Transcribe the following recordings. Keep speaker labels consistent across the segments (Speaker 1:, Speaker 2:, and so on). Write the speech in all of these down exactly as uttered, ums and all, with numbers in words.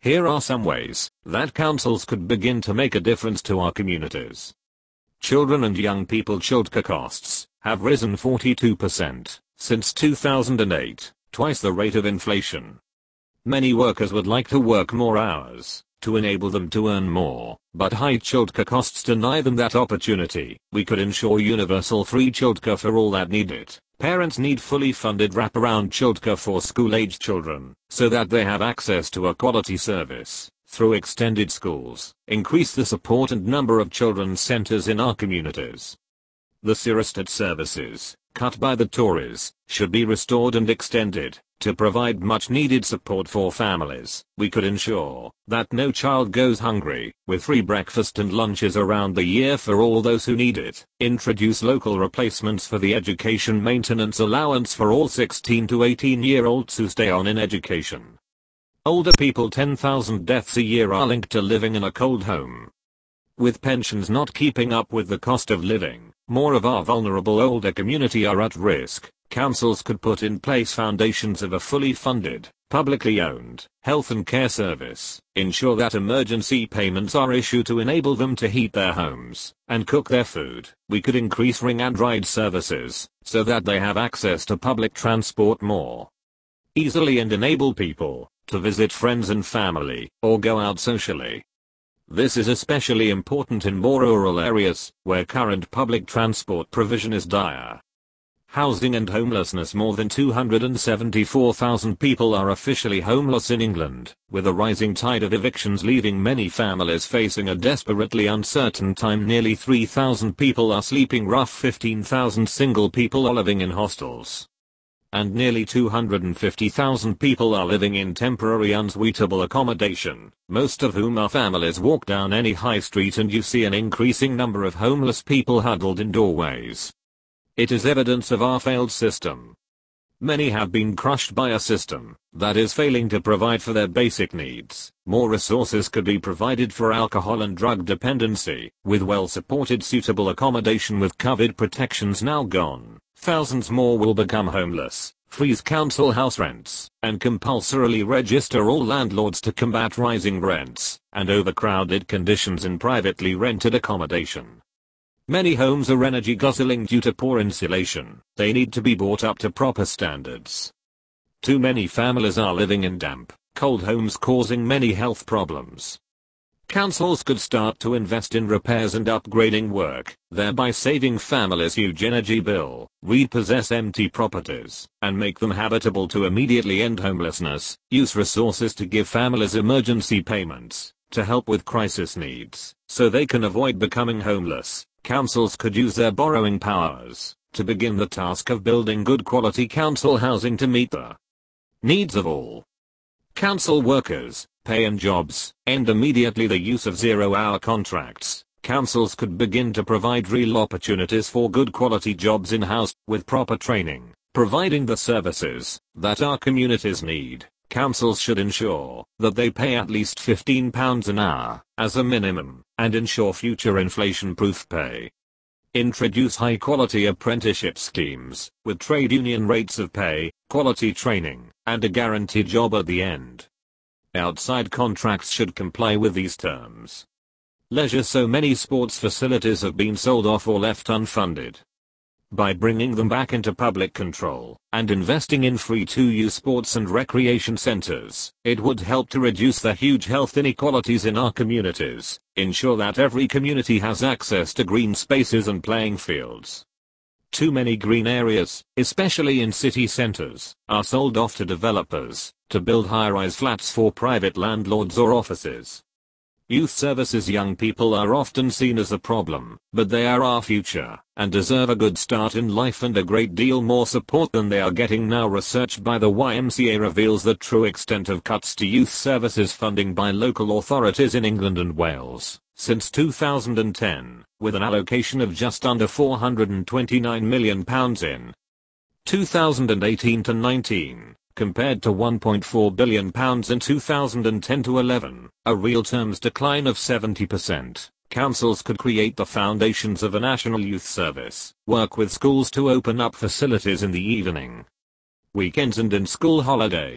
Speaker 1: Here are some ways that councils could begin to make a difference to our communities. Children and young people childcare costs have risen forty-two percent since two thousand eight, twice the rate of inflation. Many workers would like to work more hours to enable them to earn more, but high childcare costs deny them that opportunity. We could ensure universal free childcare for all that need it. Parents need fully funded wraparound childcare for school-aged children, so that they have access to a quality service. Through extended schools, increase the support and number of children's centers in our communities. The Searostat services, cut by the Tories, should be restored and extended to provide much needed support for families. We could ensure that no child goes hungry, with free breakfast and lunches around the year for all those who need it. Introduce local replacements for the education maintenance allowance for all sixteen to eighteen year olds who stay on in education. Older people, ten thousand deaths a year are linked to living in a cold home. With pensions not keeping up with the cost of living, more of our vulnerable older community are at risk. Councils could put in place foundations of a fully funded, publicly owned, health and care service, ensure that emergency payments are issued to enable them to heat their homes and cook their food. We could increase ring and ride services, so that they have access to public transport more easily and enable people to visit friends and family, or go out socially. This is especially important in more rural areas, where current public transport provision is dire. Housing and homelessness. More than two hundred seventy-four thousand people are officially homeless in England, with a rising tide of evictions leaving many families facing a desperately uncertain time. Nearly three thousand people are sleeping rough, fifteen thousand single people are living in hostels, and nearly two hundred fifty thousand people are living in temporary unsuitable accommodation, most of whom are families. Walk down any high street and you see an increasing number of homeless people huddled in doorways. It is evidence of our failed system. Many have been crushed by a system that is failing to provide for their basic needs. More resources could be provided for alcohol and drug dependency. With well-supported suitable accommodation with COVID protections now gone, thousands more will become homeless. Freeze council house rents, and compulsorily register all landlords to combat rising rents and overcrowded conditions in privately rented accommodation. Many homes are energy guzzling due to poor insulation. They need to be brought up to proper standards. Too many families are living in damp, cold homes, causing many health problems. Councils could start to invest in repairs and upgrading work, thereby saving families huge energy bill. Repossess empty properties and make them habitable to immediately end homelessness. Use resources to give families emergency payments to help with crisis needs, so they can avoid becoming homeless. Councils could use their borrowing powers to begin the task of building good quality council housing to meet the needs of all council workers. Pay and jobs. End immediately the use of zero-hour contracts. Councils could begin to provide real opportunities for good quality jobs in-house, with proper training, providing the services that our communities need. Councils should ensure that they pay at least fifteen pounds an hour as a minimum, and ensure future inflation-proof pay. Introduce high-quality apprenticeship schemes, with trade union rates of pay, quality training, and a guaranteed job at the end. Outside contracts should comply with these terms. Leisure. So many sports facilities have been sold off or left unfunded. By bringing them back into public control and investing in free-to-use sports and recreation centers, it would help to reduce the huge health inequalities in our communities, ensure that every community has access to green spaces and playing fields. Too many green areas, especially in city centers, are sold off to developers to build high-rise flats for private landlords or offices. Youth services. Young people are often seen as a problem, but they are our future and deserve a good start in life and a great deal more support than they are getting now. Research by the Y M C A reveals the true extent of cuts to youth services funding by local authorities in England and Wales since two thousand ten, with an allocation of just under four hundred twenty-nine million pounds in two thousand eighteen to nineteen. Compared to one point four billion pounds in two thousand ten to eleven, a real terms decline of seventy percent. Councils could create the foundations of a national youth service, work with schools to open up facilities in the evening, weekends and in school holidays,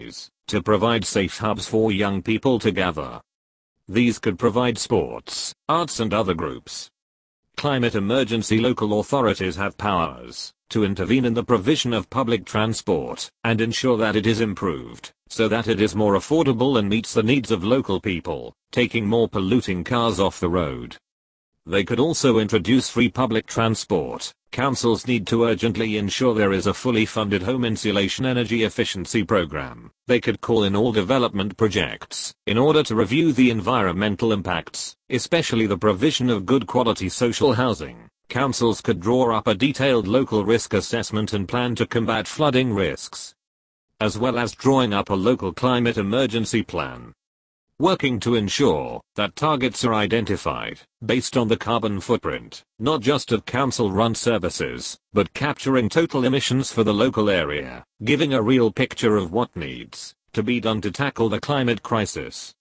Speaker 1: to provide safe hubs for young people to gather. These could provide sports, arts and other groups. Climate emergency. Local authorities have powers to intervene in the provision of public transport and ensure that it is improved so that it is more affordable and meets the needs of local people, taking more polluting cars off the road. They could also introduce free public transport. Councils need to urgently ensure there is a fully funded home insulation energy efficiency program. They could call in all development projects in order to review the environmental impacts, especially the provision of good quality social housing. Councils could draw up a detailed local risk assessment and plan to combat flooding risks, as well as drawing up a local climate emergency plan. Working to ensure that targets are identified based on the carbon footprint, not just of council-run services, but capturing total emissions for the local area, giving a real picture of what needs to be done to tackle the climate crisis.